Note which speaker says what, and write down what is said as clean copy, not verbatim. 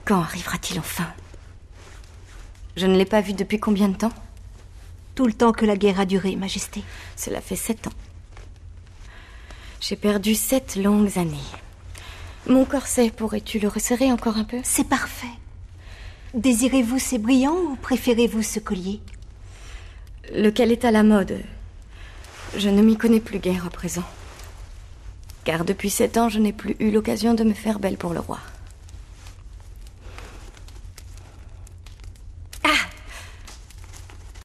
Speaker 1: Quand arrivera-t-il enfin? Je ne l'ai pas vu depuis combien de temps?
Speaker 2: Tout le temps que la guerre a duré, Majesté.
Speaker 1: Cela fait 7 ans. J'ai perdu 7 longues années. Mon corset, pourrais-tu le resserrer encore un peu?
Speaker 2: C'est parfait. Désirez-vous ces brillants ou préférez-vous ce collier?
Speaker 1: Lequel est à la mode? Je ne m'y connais plus guère à présent. Car depuis 7 ans, je n'ai plus eu l'occasion de me faire belle pour le roi.